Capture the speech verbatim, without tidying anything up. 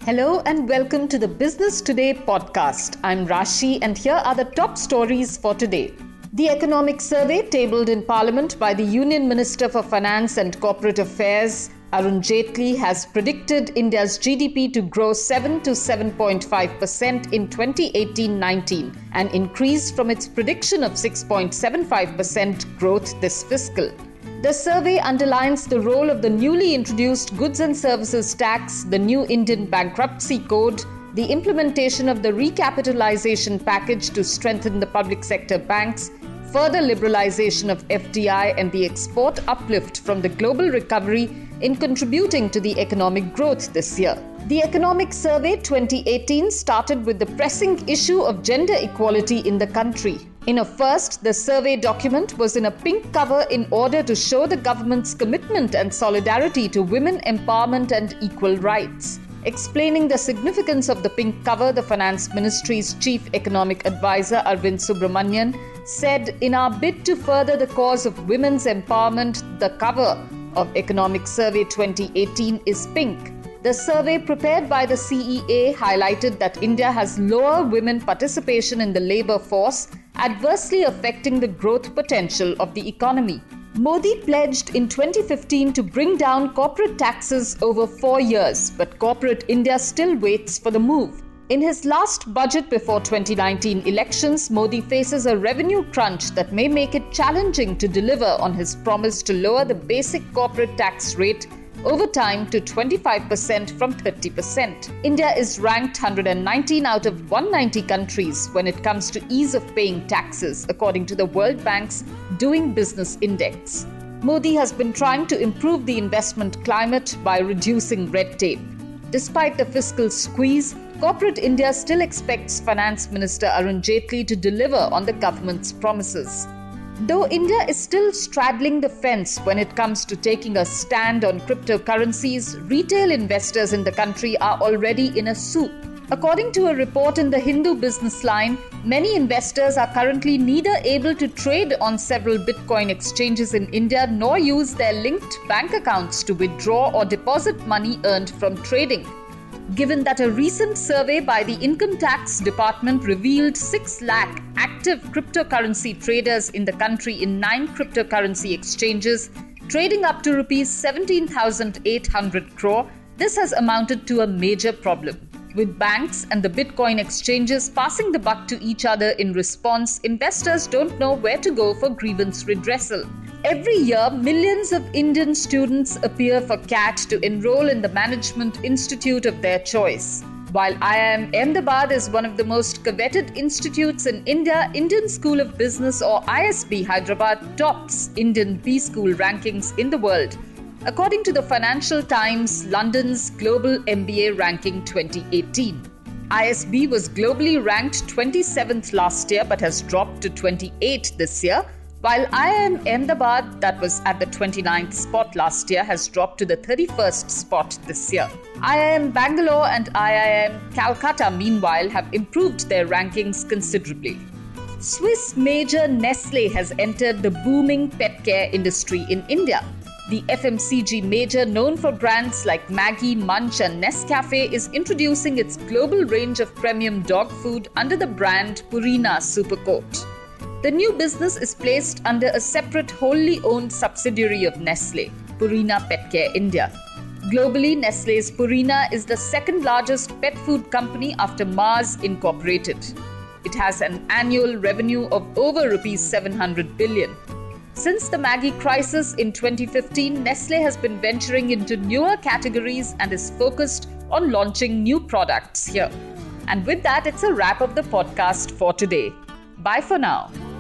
Hello and welcome to the Business Today podcast. I'm Rashi and here are the top stories for today. The economic survey tabled in Parliament by the Union Minister for Finance and Corporate Affairs, Arun Jaitley, has predicted India's G D P to grow seven to seven point five percent in twenty eighteen nineteen, an increase from its prediction of six point seven five percent growth this fiscal. The survey underlines the role of the newly introduced Goods and Services Tax, the new Indian Bankruptcy Code, the implementation of the recapitalization package to strengthen the public sector banks, further liberalization of F D I and the export uplift from the global recovery in contributing to the economic growth this year. The Economic Survey twenty eighteen started with the pressing issue of gender equality in the country. In a first, the survey document was in a pink cover in order to show the government's commitment and solidarity to women empowerment and equal rights. Explaining the significance of the pink cover, the Finance Ministry's Chief Economic Advisor Arvind Subramanian said, "In our bid to further the cause of women's empowerment, the cover of Economic Survey twenty eighteen is pink." The survey prepared by the C E A highlighted that India has lower women participation in the labour force, adversely affecting the growth potential of the economy. Modi pledged in twenty fifteen to bring down corporate taxes over four years, but corporate India still waits for the move. In his last budget before twenty nineteen elections, Modi faces a revenue crunch that may make it challenging to deliver on his promise to lower the basic corporate tax rate over time to twenty-five percent from thirty percent. India is ranked one hundred nineteen out of one hundred ninety countries when it comes to ease of paying taxes, according to the World Bank's Doing Business Index. Modi has been trying to improve the investment climate by reducing red tape. Despite the fiscal squeeze, corporate India still expects Finance Minister Arun Jaitley to deliver on the government's promises. Though India is still straddling the fence when it comes to taking a stand on cryptocurrencies, retail investors in the country are already in a soup. According to a report in the Hindu Business Line, many investors are currently neither able to trade on several Bitcoin exchanges in India nor use their linked bank accounts to withdraw or deposit money earned from trading. Given that a recent survey by the Income Tax Department revealed six lakh active cryptocurrency traders in the country in nine cryptocurrency exchanges, trading up to rupees seventeen thousand eight hundred crore, this has amounted to a major problem. With banks and the Bitcoin exchanges passing the buck to each other in response, investors don't know where to go for grievance redressal. Every year, millions of Indian students appear for C A T to enroll in the management institute of their choice. While I I M Ahmedabad is one of the most coveted institutes in India, Indian School of Business or I S B Hyderabad tops Indian B-School rankings in the world, according to the Financial Times London's Global M B A Ranking twenty eighteen. I S B was globally ranked twenty-seventh last year but has dropped to twenty-eighth this year, while I I M Ahmedabad, that was at the twenty-ninth spot last year, has dropped to the thirty-first spot this year. I I M Bangalore and I I M Calcutta, meanwhile, have improved their rankings considerably. Swiss major Nestlé has entered the booming pet care industry in India. The F M C G major, known for brands like Maggi, Munch and Nescafe, is introducing its global range of premium dog food under the brand Purina Supercoat. The new business is placed under a separate wholly owned subsidiary of Nestlé, Purina Petcare India. Globally, Nestlé's Purina is the second largest pet food company after Mars Incorporated. It has an annual revenue of over rupees seven hundred billion. Since the Maggi crisis in twenty fifteen, Nestlé has been venturing into newer categories and is focused on launching new products here. And with that, it's a wrap of the podcast for today. Bye for now.